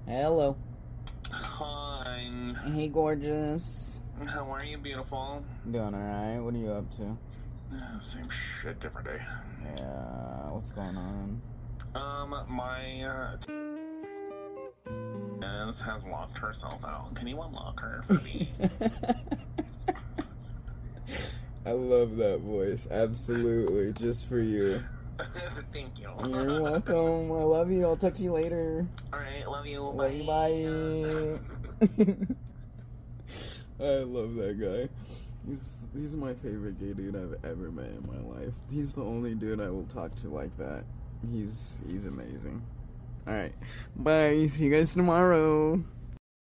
Hello. Hi. Hey, gorgeous. How are you, beautiful? Doing alright. What are you up to? Same shit, different day. Yeah, what's going on? My has locked herself out. Can you unlock her for me? I love that voice. Absolutely. Just for you. Thank you. You're welcome. I love you. I'll talk to you later. Alright, love you. Love you. Bye. I love that guy. He's my favorite gay dude I've ever met in my life. He's the only dude I will talk to like that. He's amazing. Alright. Bye. See you guys tomorrow.